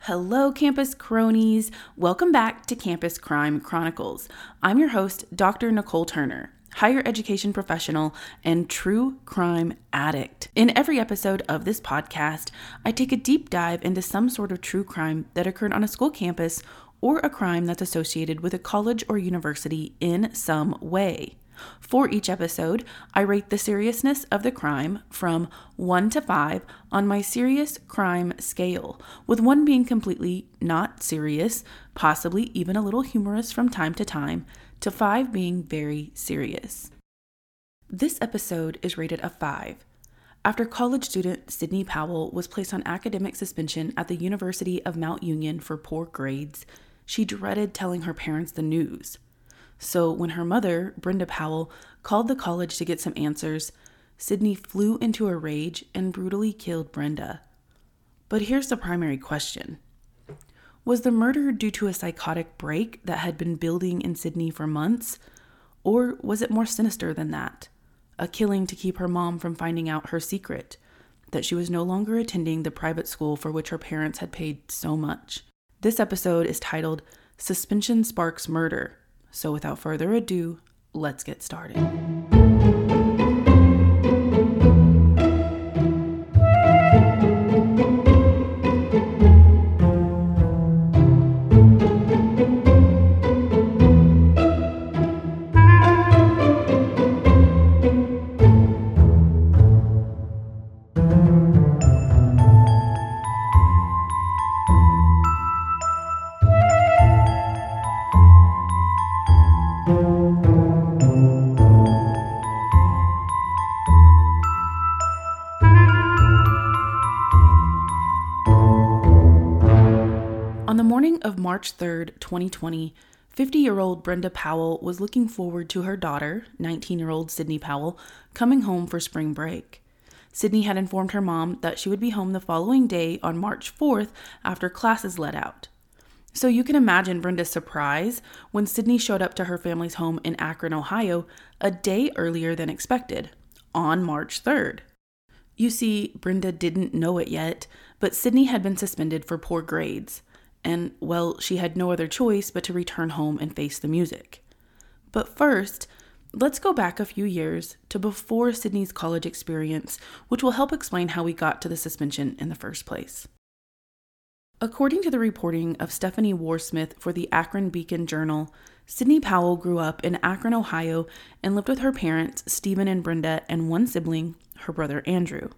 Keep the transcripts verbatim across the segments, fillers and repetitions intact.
Hello, campus cronies. Welcome back to Campus Crime Chronicles. I'm your host, Doctor Nicole Turner, higher education professional and true crime addict. In every episode of this podcast, I take a deep dive into some sort of true crime that occurred on a school campus or a crime that's associated with a college or university in some way. For each episode, I rate the seriousness of the crime from one to five on my serious crime scale, with one being completely not serious, possibly even a little humorous from time to time, to five being very serious. This episode is rated a five. After college student Sidney Powell was placed on academic suspension at the University of Mount Union for poor grades, she dreaded telling her parents the news. So when her mother, Brenda Powell, called the college to get some answers, Sidney flew into a rage and brutally killed Brenda. But here's the primary question. Was the murder due to a psychotic break that had been building in Sidney for months? Or was it more sinister than that? A killing to keep her mom from finding out her secret, that she was no longer attending the private school for which her parents had paid so much. This episode is titled Suspension Sparks Murder. So without further ado, let's get started. On the morning of March third, twenty twenty, fifty-year-old Brenda Powell was looking forward to her daughter, nineteen-year-old Sidney Powell, coming home for spring break. Sidney had informed her mom that she would be home the following day on March fourth after classes let out. So you can imagine Brenda's surprise when Sidney showed up to her family's home in Akron, Ohio, a day earlier than expected, on March third. You see, Brenda didn't know it yet, but Sidney had been suspended for poor grades. And, well, she had no other choice but to return home and face the music. But first, let's go back a few years to before Sidney's college experience, which will help explain how we got to the suspension in the first place. According to the reporting of Stephanie Warsmith for the Akron Beacon Journal, Sidney Powell grew up in Akron, Ohio, and lived with her parents, Stephen and Brenda, and one sibling, her brother Andrew.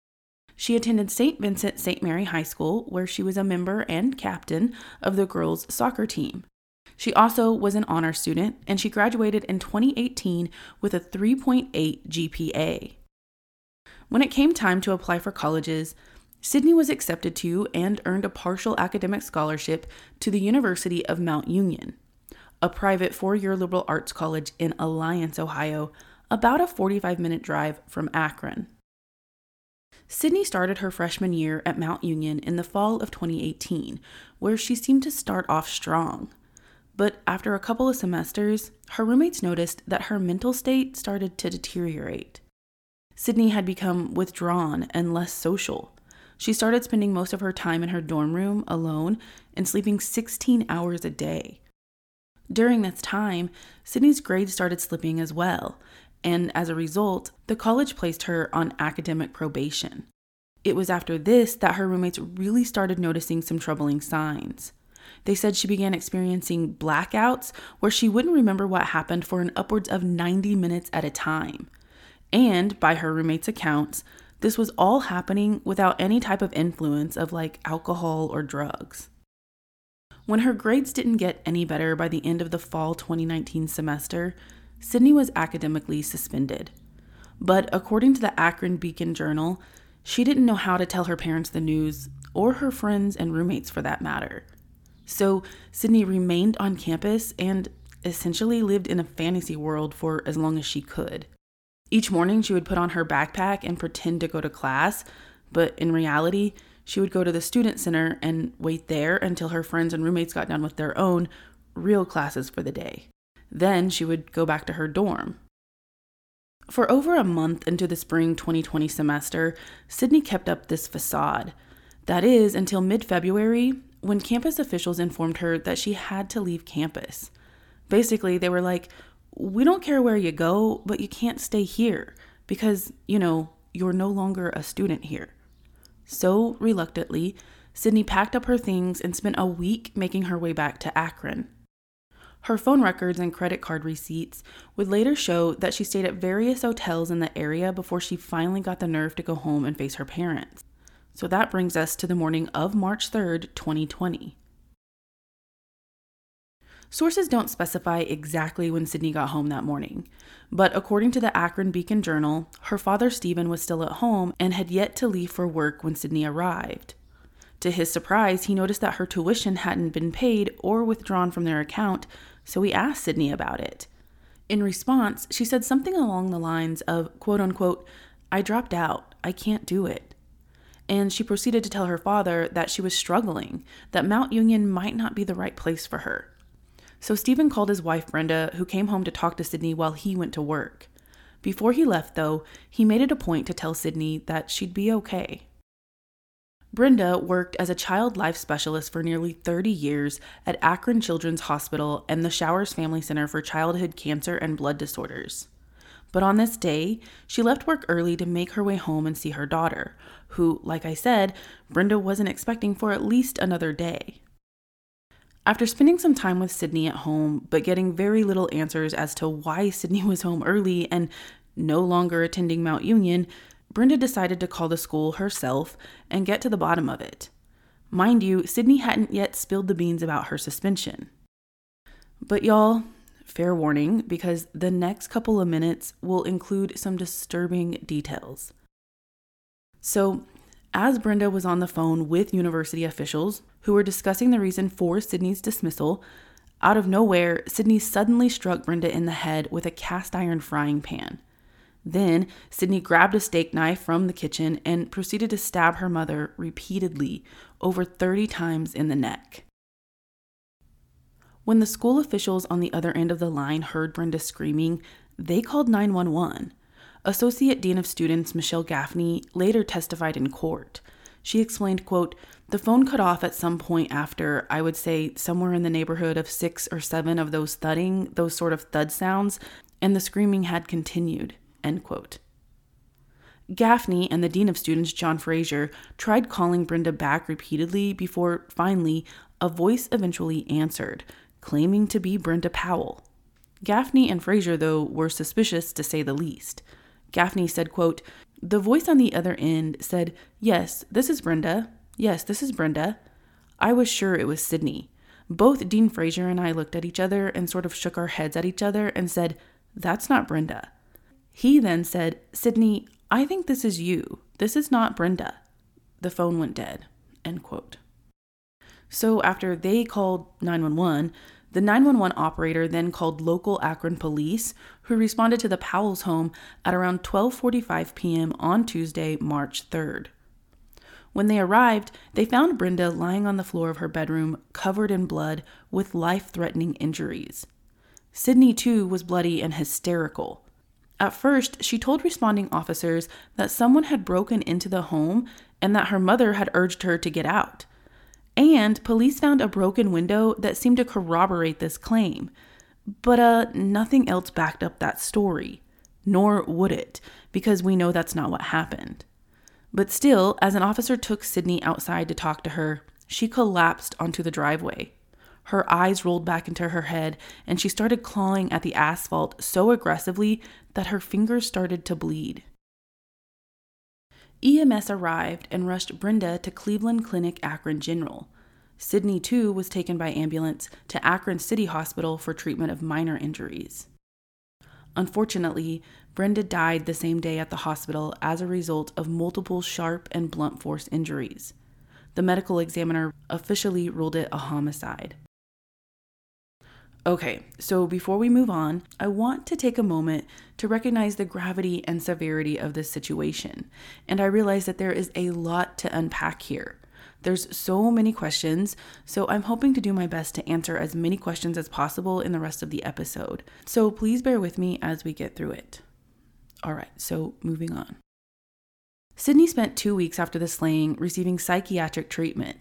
She attended Saint Vincent Saint Mary High School, where she was a member and captain of the girls' soccer team. She also was an honor student, and she graduated in twenty eighteen with a three point eight G P A. When it came time to apply for colleges, Sidney was accepted to and earned a partial academic scholarship to the University of Mount Union, a private four-year liberal arts college in Alliance, Ohio, about a forty-five minute drive from Akron. Sidney started her freshman year at Mount Union in the fall of twenty eighteen, where she seemed to start off strong. But after a couple of semesters, her roommates noticed that her mental state started to deteriorate. Sidney had become withdrawn and less social. She started spending most of her time in her dorm room alone and sleeping sixteen hours a day. During this time, Sidney's grades started slipping as well, and as a result, the college placed her on academic probation. It was after this that her roommates really started noticing some troubling signs. They said she began experiencing blackouts where she wouldn't remember what happened for an upwards of ninety minutes at a time. And by her roommates' accounts, this was all happening without any type of influence of like alcohol or drugs. When her grades didn't get any better by the end of the fall twenty nineteen semester, Sidney was academically suspended. But according to the Akron Beacon Journal, she didn't know how to tell her parents the news, or her friends and roommates for that matter. So Sidney remained on campus and essentially lived in a fantasy world for as long as she could. Each morning she would put on her backpack and pretend to go to class, but in reality, she would go to the student center and wait there until her friends and roommates got done with their own real classes for the day. Then she would go back to her dorm. For over a month into the spring twenty twenty semester, Sidney kept up this facade. That is, until mid-February, when campus officials informed her that she had to leave campus. Basically, they were like, we don't care where you go, but you can't stay here because, you know, you're no longer a student here. So, reluctantly, Sydney packed up her things and spent a week making her way back to Akron. Her phone records and credit card receipts would later show that she stayed at various hotels in the area before she finally got the nerve to go home and face her parents. So that brings us to the morning of March third, twenty twenty. Sources don't specify exactly when Sydney got home that morning, but according to the Akron Beacon Journal, her father Stephen was still at home and had yet to leave for work when Sydney arrived. To his surprise, he noticed that her tuition hadn't been paid or withdrawn from their account, so he asked Sydney about it. In response, she said something along the lines of, quote unquote, I dropped out, I can't do it. And she proceeded to tell her father that she was struggling, that Mount Union might not be the right place for her. So Stephen called his wife Brenda, who came home to talk to Sydney while he went to work. Before he left, though, he made it a point to tell Sydney that she'd be okay. Brenda worked as a child life specialist for nearly thirty years at Akron Children's Hospital and the Showers Family Center for Childhood Cancer and Blood Disorders. But on this day, she left work early to make her way home and see her daughter, who, like I said, Brenda wasn't expecting for at least another day. After spending some time with Sydney at home, but getting very little answers as to why Sydney was home early and no longer attending Mount Union, Brenda decided to call the school herself and get to the bottom of it. Mind you, Sydney hadn't yet spilled the beans about her suspension. But y'all, fair warning, because the next couple of minutes will include some disturbing details. So, as Brenda was on the phone with university officials who were discussing the reason for Sydney's dismissal, out of nowhere, Sydney suddenly struck Brenda in the head with a cast iron frying pan. Then, Sydney grabbed a steak knife from the kitchen and proceeded to stab her mother repeatedly, over thirty times in the neck. When the school officials on the other end of the line heard Brenda screaming, they called nine one one. Associate Dean of Students Michelle Gaffney later testified in court. She explained, quote, the phone cut off at some point after, I would say, somewhere in the neighborhood of six or seven of those thudding, those sort of thud sounds, and the screaming had continued. End quote. Gaffney and the Dean of Students, John Frazier, tried calling Brenda back repeatedly before, finally, a voice eventually answered, claiming to be Brenda Powell. Gaffney and Frazier, though, were suspicious to say the least. Gaffney said, quote, the voice on the other end said, yes, this is Brenda. Yes, this is Brenda. I was sure it was Sydney. Both Dean Frazier and I looked at each other and sort of shook our heads at each other and said, that's not Brenda. He then said, Sydney, I think this is you. This is not Brenda. The phone went dead. End quote. So after they called nine one one, the nine one one operator then called local Akron police, who responded to the Powell's home at around twelve forty-five p.m. on Tuesday, March third. When they arrived, they found Brenda lying on the floor of her bedroom, covered in blood, with life-threatening injuries. Sydney, too, was bloody and hysterical. At first, she told responding officers that someone had broken into the home and that her mother had urged her to get out. And police found a broken window that seemed to corroborate this claim. But uh, nothing else backed up that story. Nor would it, because we know that's not what happened. But still, as an officer took Sydney outside to talk to her, she collapsed onto the driveway. Her eyes rolled back into her head, and she started clawing at the asphalt so aggressively that her fingers started to bleed. E M S arrived and rushed Brenda to Cleveland Clinic Akron General. Sydney, too, was taken by ambulance to Akron City Hospital for treatment of minor injuries. Unfortunately, Brenda died the same day at the hospital as a result of multiple sharp and blunt force injuries. The medical examiner officially ruled it a homicide. Okay, so before we move on, I want to take a moment to recognize the gravity and severity of this situation. And I realize that there is a lot to unpack here. There's so many questions, so I'm hoping to do my best to answer as many questions as possible in the rest of the episode. So please bear with me as we get through it. All right, so moving on. Sydney spent two weeks after the slaying receiving psychiatric treatment,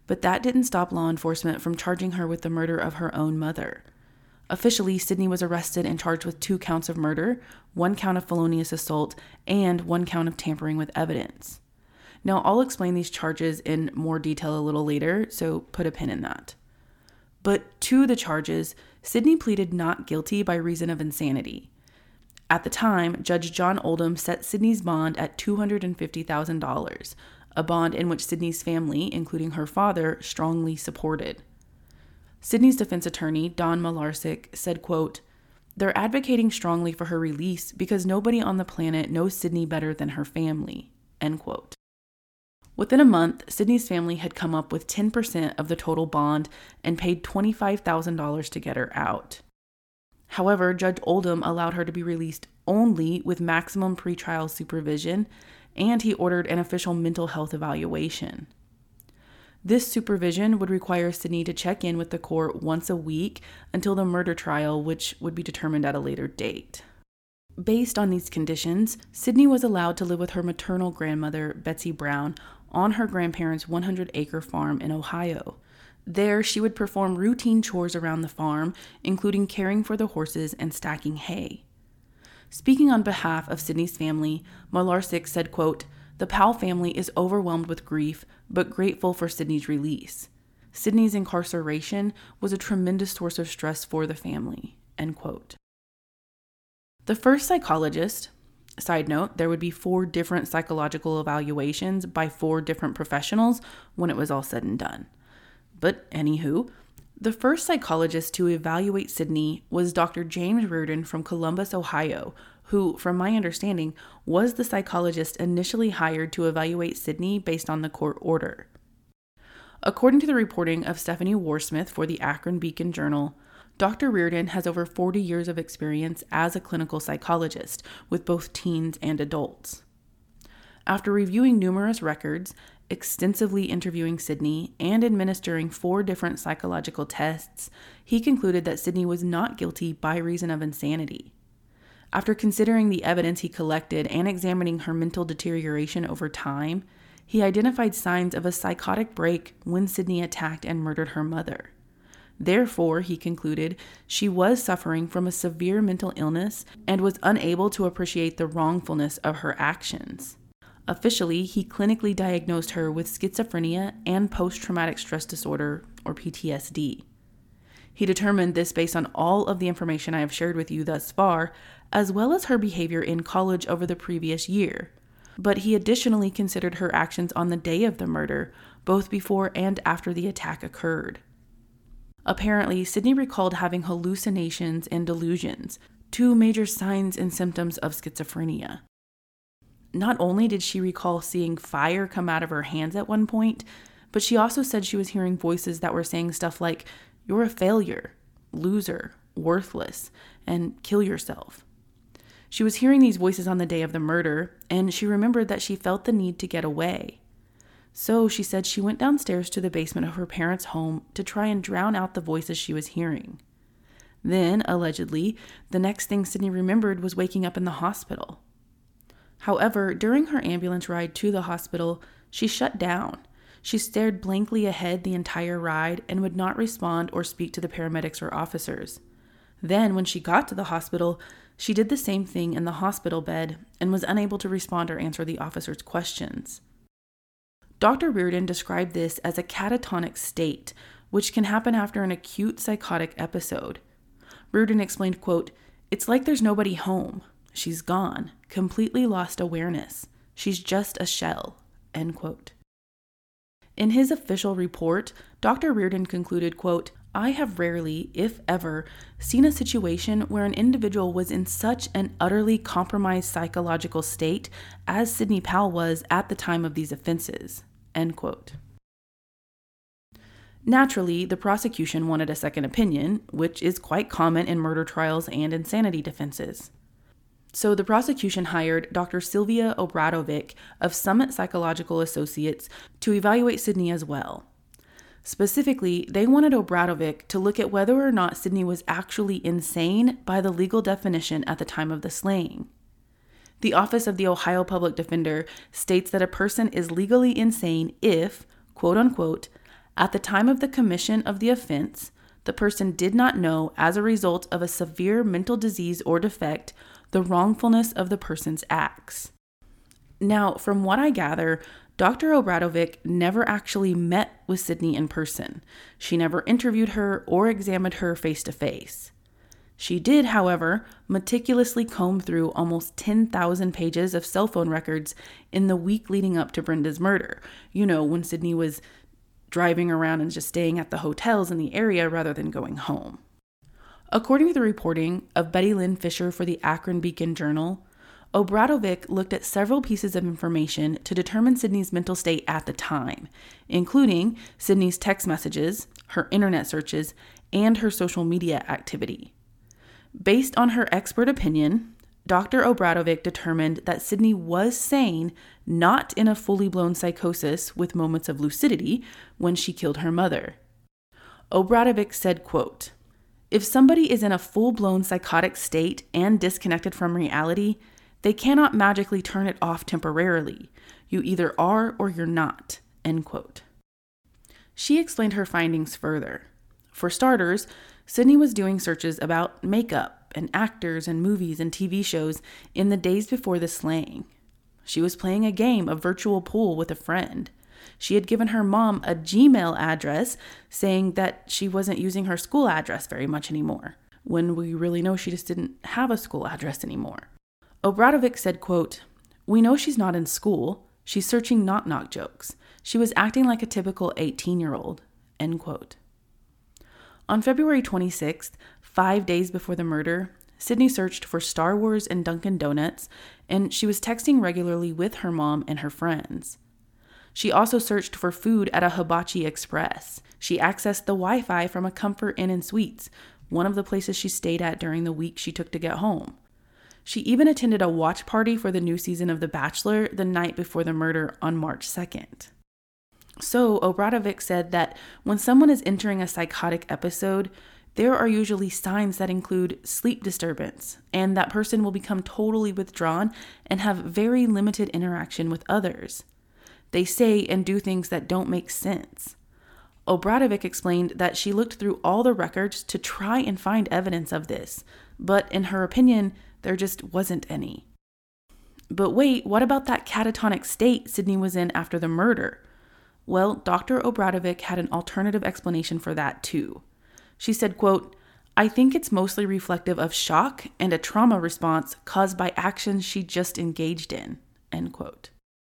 but that didn't stop law enforcement from charging her with the murder of her own mother. Officially, Sidney was arrested and charged with two counts of murder, one count of felonious assault, and one count of tampering with evidence. Now, I'll explain these charges in more detail a little later, so put a pin in that. But to the charges, Sidney pleaded not guilty by reason of insanity. At the time, Judge John Oldham set Sidney's bond at two hundred fifty thousand dollars, a bond in which Sidney's family, including her father, strongly supported. Sidney's defense attorney, Don Malarsic, said, quote, "They're advocating strongly for her release because nobody on the planet knows Sidney better than her family," end quote. Within a month, Sidney's family had come up with ten percent of the total bond and paid twenty-five thousand dollars to get her out. However, Judge Oldham allowed her to be released only with maximum pretrial supervision, and he ordered an official mental health evaluation. This supervision would require Sidney to check in with the court once a week until the murder trial, which would be determined at a later date. Based on these conditions, Sidney was allowed to live with her maternal grandmother, Betsy Brown, on her grandparents' one hundred acre farm in Ohio. There, she would perform routine chores around the farm, including caring for the horses and stacking hay. Speaking on behalf of Sidney's family, Malarsic said, quote, "The Powell family is overwhelmed with grief, but grateful for Sidney's release. Sidney's incarceration was a tremendous source of stress for the family," end quote. The first psychologist, side note, there would be four different psychological evaluations by four different professionals when it was all said and done. But anywho, the first psychologist to evaluate Sidney was Doctor James Reardon from Columbus, Ohio, who, from my understanding, was the psychologist initially hired to evaluate Sidney based on the court order. According to the reporting of Stephanie Warsmith for the Akron Beacon Journal, Doctor Reardon has over forty years of experience as a clinical psychologist with both teens and adults. After reviewing numerous records, extensively interviewing Sidney, and administering four different psychological tests, he concluded that Sidney was not guilty by reason of insanity. After considering the evidence he collected and examining her mental deterioration over time, he identified signs of a psychotic break when Sidney attacked and murdered her mother. Therefore, he concluded, she was suffering from a severe mental illness and was unable to appreciate the wrongfulness of her actions. Officially, he clinically diagnosed her with schizophrenia and post-traumatic stress disorder, or P T S D. He determined this based on all of the information I have shared with you thus far, as well as her behavior in college over the previous year. But he additionally considered her actions on the day of the murder, both before and after the attack occurred. Apparently, Sidney recalled having hallucinations and delusions, two major signs and symptoms of schizophrenia. Not only did she recall seeing fire come out of her hands at one point, but she also said she was hearing voices that were saying stuff like, "You're a failure, loser, worthless, and kill yourself." She was hearing these voices on the day of the murder, and she remembered that she felt the need to get away. So she said she went downstairs to the basement of her parents' home to try and drown out the voices she was hearing. Then, allegedly, the next thing Sidney remembered was waking up in the hospital. However, during her ambulance ride to the hospital, she shut down. She stared blankly ahead the entire ride and would not respond or speak to the paramedics or officers. Then, when she got to the hospital, she did the same thing in the hospital bed and was unable to respond or answer the officers' questions. Doctor Reardon described this as a catatonic state, which can happen after an acute psychotic episode. Reardon explained, quote, "It's like there's nobody home. She's gone, completely lost awareness. She's just a shell," end quote. In his official report, Doctor Reardon concluded, quote, "I have rarely, if ever, seen a situation where an individual was in such an utterly compromised psychological state as Sidney Powell was at the time of these offenses," end quote. Naturally, the prosecution wanted a second opinion, which is quite common in murder trials and insanity defenses. So the prosecution hired Doctor Sylvia Obradovic of Summit Psychological Associates to evaluate Sidney as well. Specifically, they wanted Obradovic to look at whether or not Sidney was actually insane by the legal definition at the time of the slaying. The Office of the Ohio Public Defender states that a person is legally insane if, quote unquote, At the time of the commission of the offense, the person did not know, as a result of a severe mental disease or defect, the wrongfulness of the person's acts. Now, from what I gather, Doctor Obradovic never actually met with Sydney in person. She never interviewed her or examined her face to face. She did, however, meticulously comb through almost ten thousand pages of cell phone records in the week leading up to Brenda's murder. You know, when Sydney was driving around and just staying at the hotels in the area rather than going home. According to the reporting of Betty Lynn Fisher for the Akron Beacon Journal, Obradovic looked at several pieces of information to determine Sydney's mental state at the time, including Sydney's text messages, her internet searches, and her social media activity. Based on her expert opinion, Doctor Obradovic determined that Sydney was sane, not in a fully blown psychosis with moments of lucidity when she killed her mother. Obradovic said, quote, "If somebody is in a full-blown psychotic state and disconnected from reality, they cannot magically turn it off temporarily. You either are or you're not," end quote. She explained her findings further. For starters, Sydney was doing searches about makeup and actors and movies and T V shows in the days before the slaying. She was playing a game of virtual pool with a friend. She had given her mom a Gmail address saying that she wasn't using her school address very much anymore, when we really know she just didn't have a school address anymore. Obradovic said, quote, "We know she's not in school. She's searching knock-knock jokes. She was acting like a typical eighteen-year-old," end quote. On February twenty-sixth, five days before the murder, Sydney searched for Star Wars and Dunkin' Donuts, and she was texting regularly with her mom and her friends. She also searched for food at a Hibachi Express. She accessed the Wi-Fi from a Comfort Inn and Suites, one of the places she stayed at during the week she took to get home. She even attended a watch party for the new season of The Bachelor the night before the murder on March second. So, Obradovic said that when someone is entering a psychotic episode, there are usually signs that include sleep disturbance, and that person will become totally withdrawn and have very limited interaction with others. They say and do things that don't make sense. Obradovic explained that she looked through all the records to try and find evidence of this, but in her opinion, there just wasn't any. But wait, what about that catatonic state Sydney was in after the murder? Well, Doctor Obradovic had an alternative explanation for that too. She said, quote, "I think it's mostly reflective of shock and a trauma response caused by actions she just engaged in," end quote.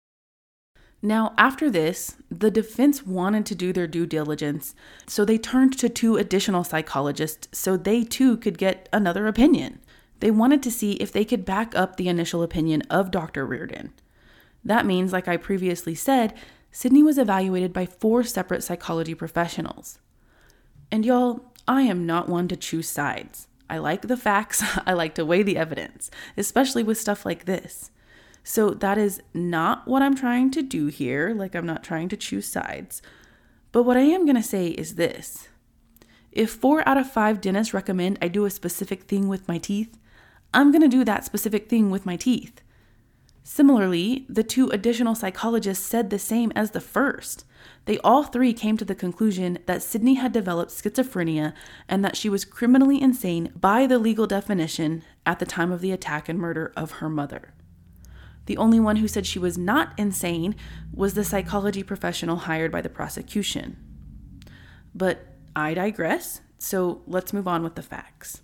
Now, after this, the defense wanted to do their due diligence, so they turned to two additional psychologists so they too could get another opinion. They wanted to see if they could back up the initial opinion of Doctor Reardon. That means, like I previously said, Sydney was evaluated by four separate psychology professionals. And y'all, I am not one to choose sides. I like the facts. I like to weigh the evidence, especially with stuff like this. So that is not what I'm trying to do here. Like, I'm not trying to choose sides. But what I am going to say is this. If four out of five dentists recommend I do a specific thing with my teeth, I'm going to do that specific thing with my teeth. Similarly, the two additional psychologists said the same as the first. They all three came to the conclusion that Sydney had developed schizophrenia and that she was criminally insane by the legal definition at the time of the attack and murder of her mother. The only one who said she was not insane was the psychology professional hired by the prosecution. But I digress, so let's move on with the facts.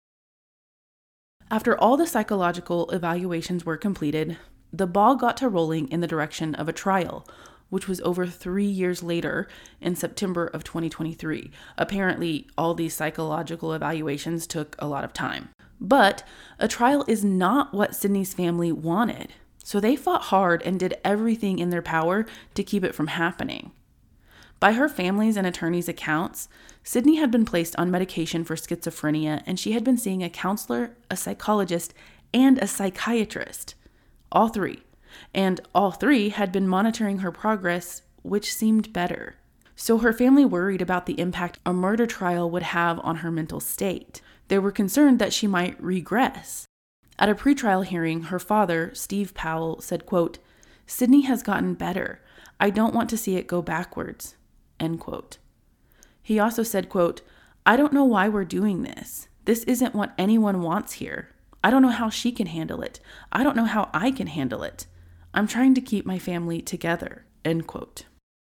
After all the psychological evaluations were completed, the ball got to rolling in the direction of a trial, which was over three years later in September of twenty twenty-three. Apparently, all these psychological evaluations took a lot of time. But a trial is not what Sydney's family wanted, so they fought hard and did everything in their power to keep it from happening. By her family's and attorney's accounts, Sydney had been placed on medication for schizophrenia, and she had been seeing a counselor, a psychologist, and a psychiatrist. All three. And all three had been monitoring her progress, which seemed better. So her family worried about the impact a murder trial would have on her mental state. They were concerned that she might regress. At a pretrial hearing, her father, Steve Powell, said, quote, "Sydney has gotten better. I don't want to see it go backwards," end quote. He also said, quote, "I don't know why we're doing this. This isn't what anyone wants here. I don't know how she can handle it. I don't know how I can handle it. I'm trying to keep my family together," end quote.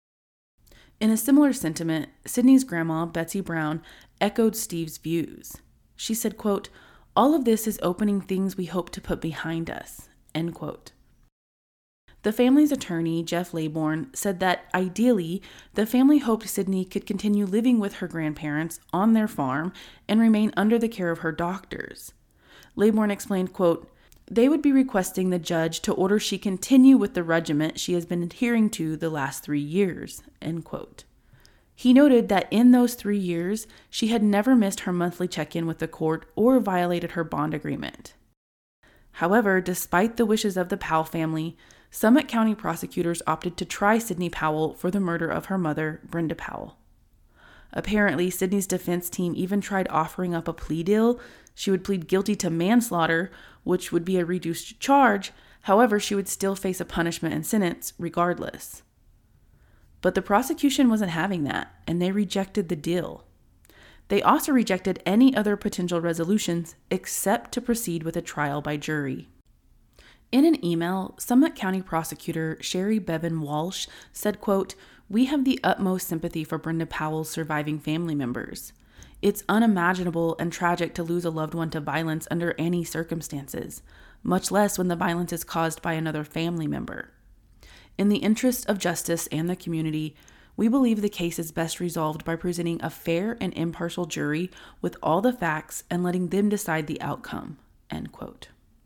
In a similar sentiment, Sydney's grandma, Betsy Brown, echoed Steve's views. She said, quote, "All of this is opening things we hope to put behind us," end quote. The family's attorney, Jeff Laybourne, said that ideally, the family hoped Sydney could continue living with her grandparents on their farm and remain under the care of her doctors. Laybourne explained, quote, "They would be requesting the judge to order she continue with the regimen she has been adhering to the last three years, end quote. He noted that in those three years, she had never missed her monthly check-in with the court or violated her bond agreement. However, despite the wishes of the Powell family, Summit County prosecutors opted to try Sydney Powell for the murder of her mother, Brenda Powell. Apparently, Sydney's defense team even tried offering up a plea deal. She would plead guilty to manslaughter, which would be a reduced charge. However, she would still face a punishment and sentence regardless. But the prosecution wasn't having that, and they rejected the deal. They also rejected any other potential resolutions except to proceed with a trial by jury. In an email, Summit County prosecutor Sherry Bevan Walsh said, quote, "We have the utmost sympathy for Brenda Powell's surviving family members. It's unimaginable and tragic to lose a loved one to violence under any circumstances, much less when the violence is caused by another family member. In the interest of justice and the community, we believe the case is best resolved by presenting a fair and impartial jury with all the facts and letting them decide the outcome," end quote.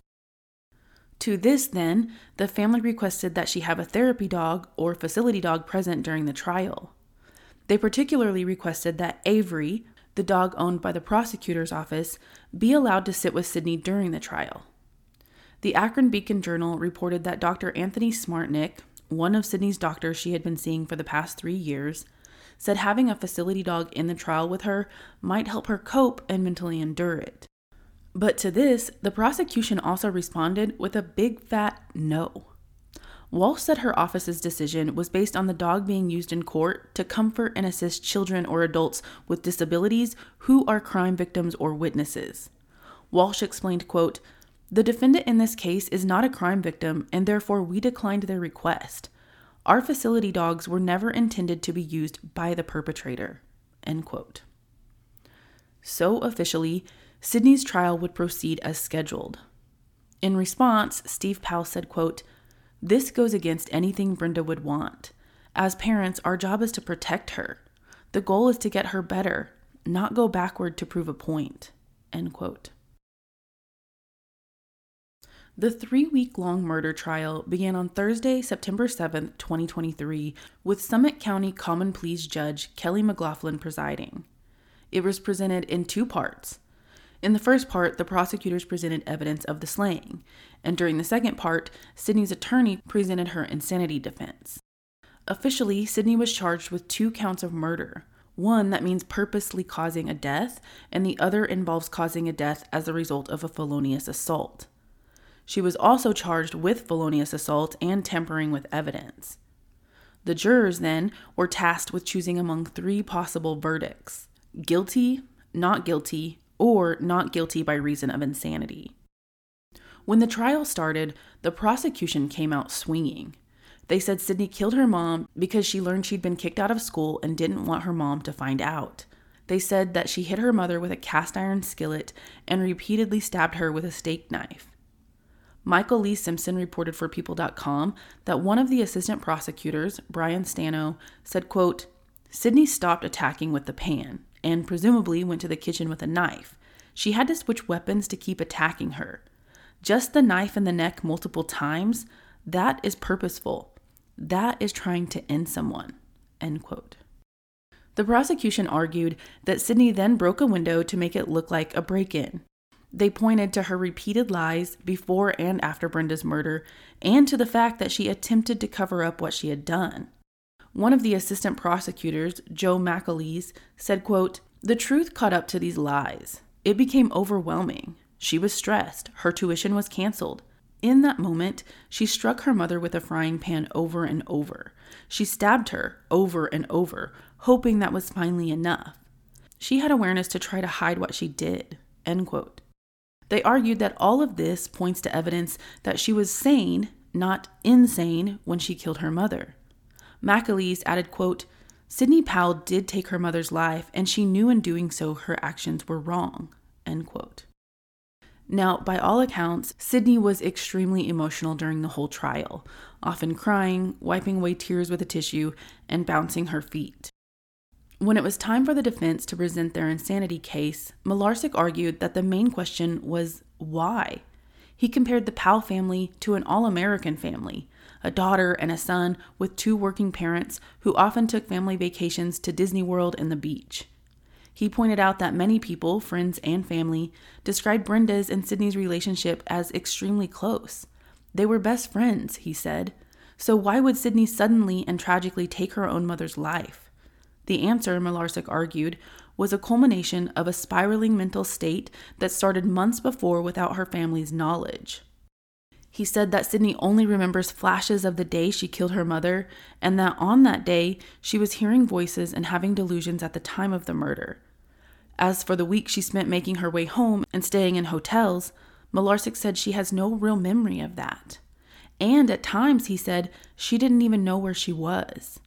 To this, then, the family requested that she have a therapy dog or facility dog present during the trial. They particularly requested that Avery, the dog owned by the prosecutor's office, be allowed to sit with Sydney during the trial. The Akron Beacon Journal reported that Doctor Anthony Smartnick, one of Sydney's doctors she had been seeing for the past three years, said having a facility dog in the trial with her might help her cope and mentally endure it. But to this, the prosecution also responded with a big fat no. Walsh said her office's decision was based on the dog being used in court to comfort and assist children or adults with disabilities who are crime victims or witnesses. Walsh explained, quote, "The defendant in this case is not a crime victim, and therefore we declined their request. Our facility dogs were never intended to be used by the perpetrator," end quote. So officially, Sydney's trial would proceed as scheduled. In response, Steve Powell said, quote, "This goes against anything Brenda would want. As parents, our job is to protect her. The goal is to get her better, not go backward to prove a point," end quote. The three-week-long murder trial began on Thursday, September seventh, twenty twenty-three, with Summit County Common Pleas Judge Kelly McLaughlin presiding. It was presented in two parts. In the first part, the prosecutors presented evidence of the slaying, and during the second part, Sydney's attorney presented her insanity defense. Officially, Sydney was charged with two counts of murder. One that means purposely causing a death, and the other involves causing a death as a result of a felonious assault. She was also charged with felonious assault and tampering with evidence. The jurors, then, were tasked with choosing among three possible verdicts: guilty, not guilty, or not guilty by reason of insanity. When the trial started, the prosecution came out swinging. They said Sydney killed her mom because she learned she'd been kicked out of school and didn't want her mom to find out. They said that she hit her mother with a cast iron skillet and repeatedly stabbed her with a steak knife. Michael Lee Simpson reported for People dot com that one of the assistant prosecutors, Brian Stano, said, quote, "Sydney stopped attacking with the pan and presumably went to the kitchen with a knife. She had to switch weapons to keep attacking her. Just the knife in the neck multiple times, that is purposeful. That is trying to end someone," end quote. The prosecution argued that Sydney then broke a window to make it look like a break-in. They pointed to her repeated lies before and after Brenda's murder, and to the fact that she attempted to cover up what she had done. One of the assistant prosecutors, Joe McAleese, said, quote, "The truth caught up to these lies. It became overwhelming. She was stressed. Her tuition was canceled. In that moment, she struck her mother with a frying pan over and over. She stabbed her over and over, hoping that was finally enough. She had awareness to try to hide what she did, end quote. They argued that all of this points to evidence that she was sane, not insane, when she killed her mother. McAleese added, quote, Sidney Powell did take her mother's life, and she knew in doing so her actions were wrong, end quote. Now, by all accounts, Sidney was extremely emotional during the whole trial, often crying, wiping away tears with a tissue, and bouncing her feet. When it was time for the defense to present their insanity case, Malarsic argued that the main question was why. He compared the Powell family to an all-American family, a daughter and a son with two working parents who often took family vacations to Disney World and the beach. He pointed out that many people, friends and family, described Brenda's and Sidney's relationship as extremely close. They were best friends, he said. So why would Sidney suddenly and tragically take her own mother's life? The answer, Malarsic argued, was a culmination of a spiraling mental state that started months before without her family's knowledge. He said that Sidney only remembers flashes of the day she killed her mother, and that on that day, she was hearing voices and having delusions at the time of the murder. As for the week she spent making her way home and staying in hotels, Malarsic said she has no real memory of that. And at times, he said, she didn't even know where she was.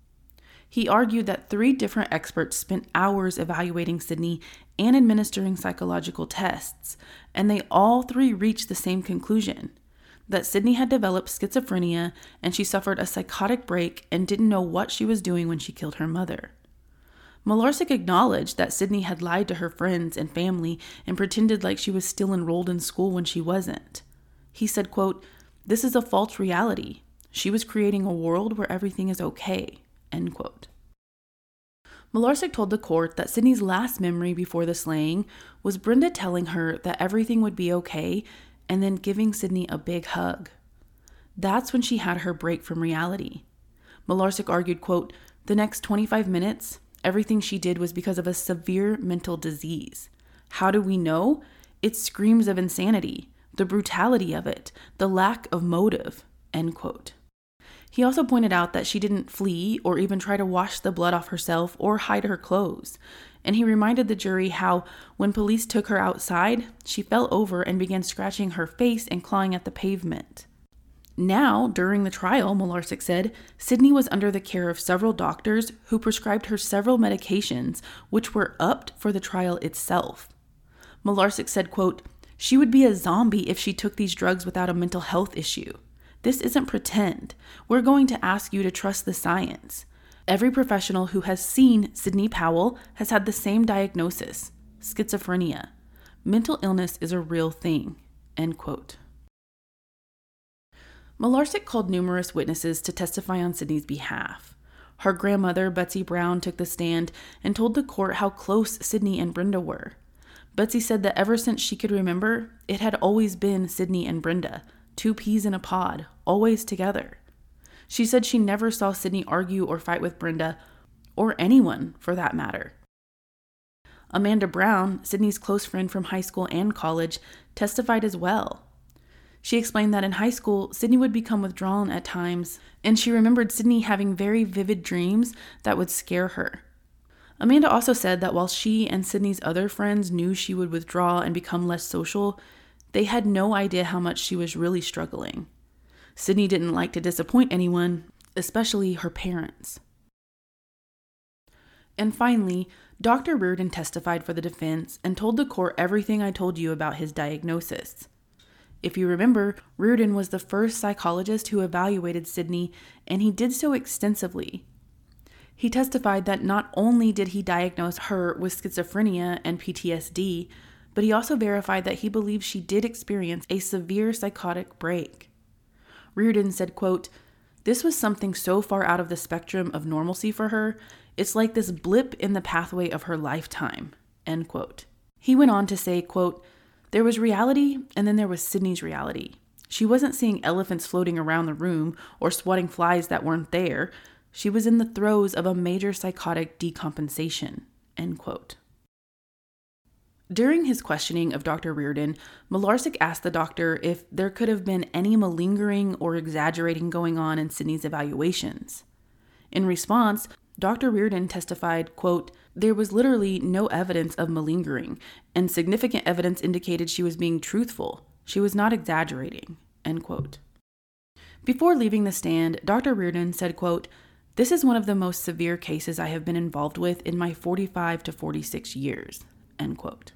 He argued that three different experts spent hours evaluating Sidney and administering psychological tests, and they all three reached the same conclusion, that Sidney had developed schizophrenia and she suffered a psychotic break and didn't know what she was doing when she killed her mother. Malarsic acknowledged that Sidney had lied to her friends and family and pretended like she was still enrolled in school when she wasn't. He said, quote, "This is a false reality. She was creating a world where everything is okay," end quote. Malarsic told the court that Sidney's last memory before the slaying was Brenda telling her that everything would be okay and then giving Sidney a big hug. That's when she had her break from reality. Malarsic argued, quote, "The next twenty-five minutes, everything she did was because of a severe mental disease. How do we know? It screams of insanity, the brutality of it, the lack of motive," end quote. He also pointed out that she didn't flee or even try to wash the blood off herself or hide her clothes. And he reminded the jury how, when police took her outside, she fell over and began scratching her face and clawing at the pavement. Now, during the trial, Malarsic said, Sidney was under the care of several doctors who prescribed her several medications, which were upped for the trial itself. Malarsic said, quote, "She would be a zombie if she took these drugs without a mental health issue. This isn't pretend. We're going to ask you to trust the science. Every professional who has seen Sidney Powell has had the same diagnosis, schizophrenia. Mental illness is a real thing," end quote. Malarsic called numerous witnesses to testify on Sidney's behalf. Her grandmother, Betsy Brown, took the stand and told the court how close Sidney and Brenda were. Betsy said that ever since she could remember, it had always been Sidney and Brenda, two peas in a pod, always together. She said she never saw Sidney argue or fight with Brenda, or anyone for that matter. Amanda Brown, Sidney's close friend from high school and college, testified as well. She explained that in high school, Sidney would become withdrawn at times, and she remembered Sidney having very vivid dreams that would scare her. Amanda also said that while she and Sidney's other friends knew she would withdraw and become less social, they had no idea how much she was really struggling. Sidney didn't like to disappoint anyone, especially her parents. And finally, Doctor Reardon testified for the defense and told the court everything I told you about his diagnosis. If you remember, Reardon was the first psychologist who evaluated Sidney, and he did so extensively. He testified that not only did he diagnose her with schizophrenia and P T S D, but he also verified that he believed she did experience a severe psychotic break. Reardon said, quote, "This was something so far out of the spectrum of normalcy for her, it's like this blip in the pathway of her lifetime," end quote. He went on to say, quote, "There was reality, and then there was Sidney's reality. She wasn't seeing elephants floating around the room or swatting flies that weren't there. She was in the throes of a major psychotic decompensation," end quote. During his questioning of Doctor Reardon, Malarsic asked the doctor if there could have been any malingering or exaggerating going on in Sidney's evaluations. In response, Doctor Reardon testified, quote, "There was literally no evidence of malingering, and significant evidence indicated she was being truthful. She was not exaggerating," end quote. Before leaving the stand, Doctor Reardon said, quote, "This is one of the most severe cases I have been involved with in my forty-five to forty-six years," end quote.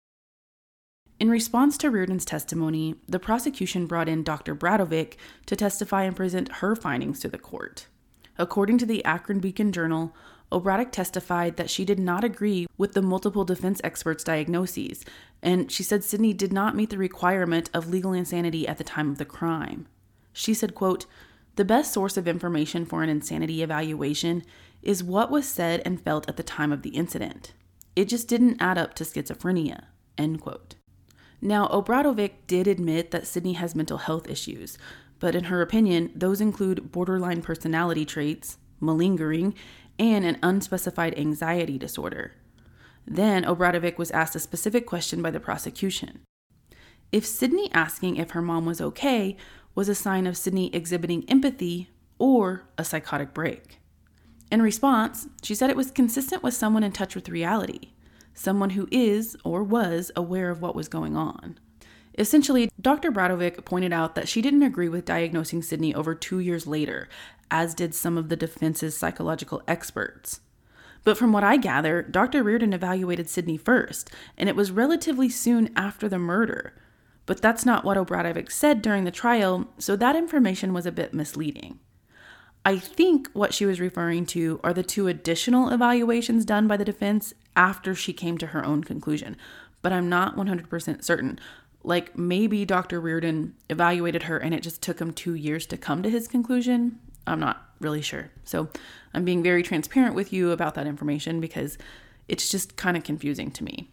In response to Reardon's testimony, the prosecution brought in Doctor Bradovic to testify and present her findings to the court. According to the Akron Beacon Journal, O'Braddock testified that she did not agree with the multiple defense experts' diagnoses, and she said Sidney did not meet the requirement of legal insanity at the time of the crime. She said, quote, "The best source of information for an insanity evaluation is what was said and felt at the time of the incident. It just didn't add up to schizophrenia," end quote. Now, Obradovic did admit that Sidney has mental health issues, but in her opinion, those include borderline personality traits, malingering, and an unspecified anxiety disorder. Then Obradovic was asked a specific question by the prosecution. If Sidney asking if her mom was okay was a sign of Sidney exhibiting empathy or a psychotic break. In response, she said it was consistent with someone in touch with reality, someone who is or was aware of what was going on. Essentially, Doctor Bradovic pointed out that she didn't agree with diagnosing Sidney over two years later, as did some of the defense's psychological experts. But from what I gather, Doctor Reardon evaluated Sidney first, and it was relatively soon after the murder. But that's not what Obradovic said during the trial, so that information was a bit misleading. I think what she was referring to are the two additional evaluations done by the defense after she came to her own conclusion, but I'm not one hundred percent certain. Like, maybe Doctor Reardon evaluated her and it just took him two years to come to his conclusion. I'm not really sure. So I'm being very transparent with you about that information because it's just kind of confusing to me.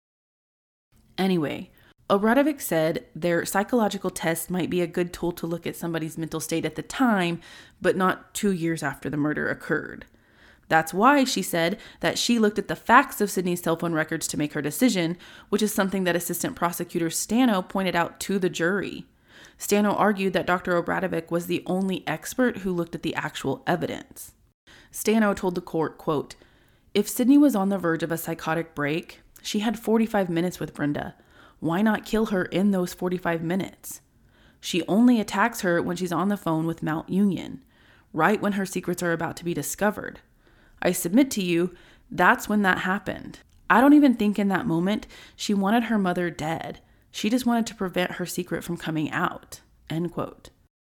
Anyway, Obradovic said their psychological test might be a good tool to look at somebody's mental state at the time, but not two years after the murder occurred. That's why she said that she looked at the facts of Sidney's cell phone records to make her decision, which is something that Assistant Prosecutor Stano pointed out to the jury. Stano argued that Doctor Obradovic was the only expert who looked at the actual evidence. Stano told the court, quote, "If Sidney was on the verge of a psychotic break, she had forty-five minutes with Brenda. Why not kill her in those forty-five minutes? She only attacks her when she's on the phone with Mount Union, right when her secrets are about to be discovered. I submit to you, that's when that happened. I don't even think in that moment she wanted her mother dead. She just wanted to prevent her secret from coming out," end quote.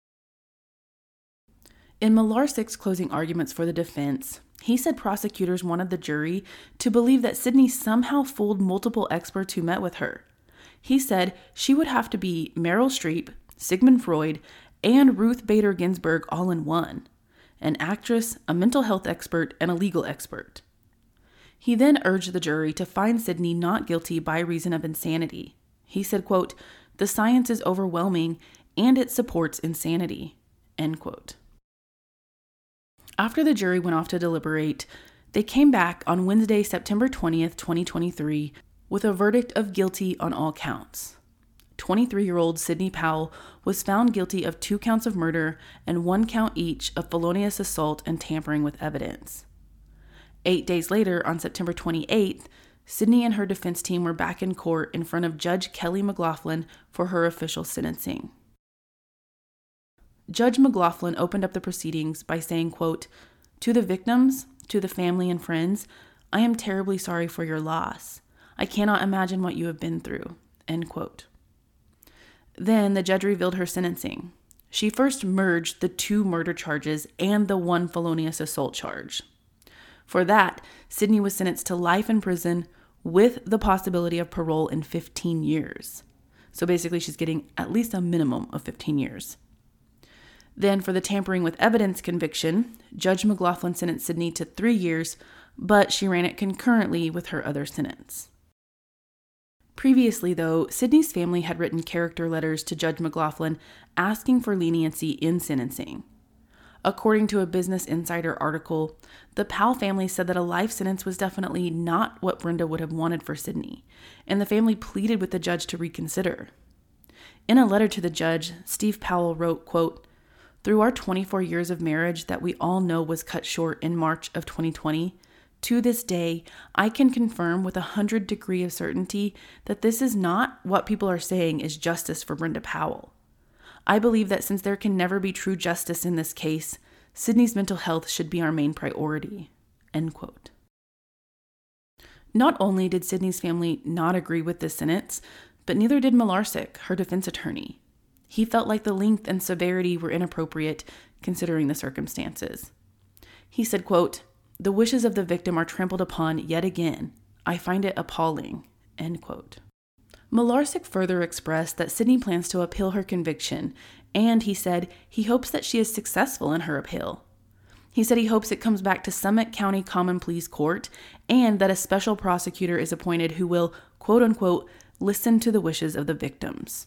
In Milarsik's closing arguments for the defense, he said prosecutors wanted the jury to believe that Sidney somehow fooled multiple experts who met with her. He said she would have to be Meryl Streep, Sigmund Freud, and Ruth Bader Ginsburg all in one. An actress, a mental health expert, and a legal expert. He then urged the jury to find Sidney not guilty by reason of insanity. He said, quote, "The science is overwhelming and it supports insanity," end quote. After the jury went off to deliberate, they came back on Wednesday, September twentieth, twenty twenty-three, with a verdict of guilty on all counts. twenty-three-year-old Sidney Powell was found guilty of two counts of murder and one count each of felonious assault and tampering with evidence. Eight days later, on September twenty-eighth, Sidney and her defense team were back in court in front of Judge Kelly McLaughlin for her official sentencing. Judge McLaughlin opened up the proceedings by saying, quote, "To the victims, to the family and friends, I am terribly sorry for your loss. I cannot imagine what you have been through," end quote. Then the judge revealed her sentencing. She first merged the two murder charges and the one felonious assault charge. For that, Sidney was sentenced to life in prison with the possibility of parole in fifteen years. So basically, she's getting at least a minimum of fifteen years. Then for the tampering with evidence conviction, Judge McLaughlin sentenced Sidney to three years, but she ran it concurrently with her other sentence. Previously, though, Sidney's family had written character letters to Judge McLaughlin asking for leniency in sentencing. According to a Business Insider article, the Powell family said that a life sentence was definitely not what Brenda would have wanted for Sidney, and the family pleaded with the judge to reconsider. In a letter to the judge, Steve Powell wrote, quote, Through our twenty-four years of marriage that we all know was cut short in March of twenty twenty, to this day, I can confirm with a hundred degree of certainty that this is not what people are saying is justice for Brenda Powell. I believe that since there can never be true justice in this case, Sydney's mental health should be our main priority." End quote. Not only did Sydney's family not agree with this sentence, but neither did Malarsic, her defense attorney. He felt like the length and severity were inappropriate considering the circumstances. He said, quote, "The wishes of the victim are trampled upon yet again. I find it appalling." End quote. Malarsic further expressed that Sydney plans to appeal her conviction, and he said he hopes that she is successful in her appeal. He said he hopes it comes back to Summit County Common Pleas Court and that a special prosecutor is appointed who will, quote unquote, listen to the wishes of the victims.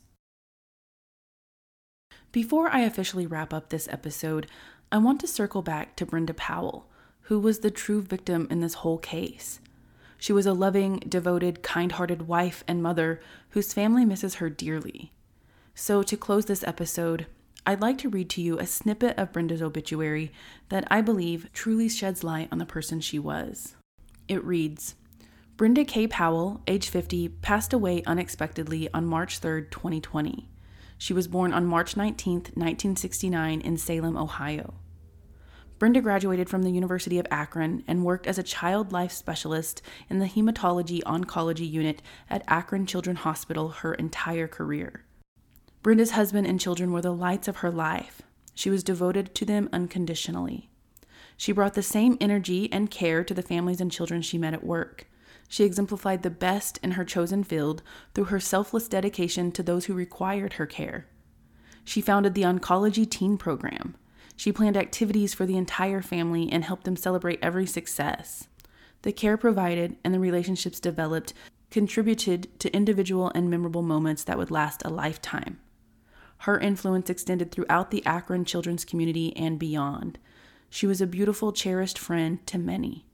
Before I officially wrap up this episode, I want to circle back to Brenda Powell, who was the true victim in this whole case. She was a loving, devoted, kind-hearted wife and mother whose family misses her dearly. So to close this episode, I'd like to read to you a snippet of Brenda's obituary that I believe truly sheds light on the person she was. It reads, "Brenda K. Powell, age fifty, passed away unexpectedly on March third, twenty twenty. She was born on March nineteenth, nineteen sixty-nine in Salem, Ohio. Brenda graduated from the University of Akron and worked as a child life specialist in the hematology-oncology unit at Akron Children's Hospital her entire career. Brenda's husband and children were the lights of her life. She was devoted to them unconditionally. She brought the same energy and care to the families and children she met at work. She exemplified the best in her chosen field through her selfless dedication to those who required her care. She founded the Oncology Teen Program. She planned activities for the entire family and helped them celebrate every success. The care provided and the relationships developed contributed to individual and memorable moments that would last a lifetime. Her influence extended throughout the Akron children's community and beyond. She was a beautiful, cherished friend to many."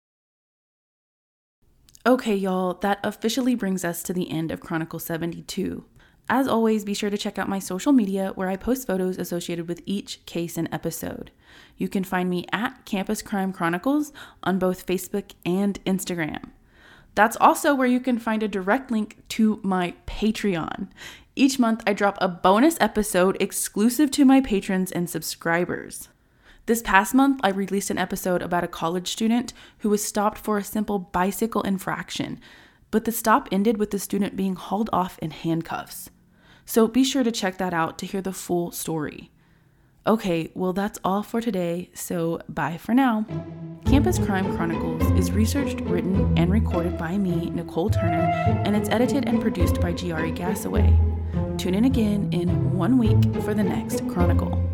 Okay, y'all, that officially brings us to the end of Chronicle seventy-two. As always, be sure to check out my social media where I post photos associated with each case and episode. You can find me at Campus Crime Chronicles on both Facebook and Instagram. That's also where you can find a direct link to my Patreon. Each month, I drop a bonus episode exclusive to my patrons and subscribers. This past month, I released an episode about a college student who was stopped for a simple bicycle infraction, but the stop ended with the student being hauled off in handcuffs. So be sure to check that out to hear the full story. Okay, well that's all for today, so bye for now. Campus Crime Chronicles is researched, written, and recorded by me, Nicole Turner, and it's edited and produced by Giari Gassaway. Tune in again in one week for the next Chronicle.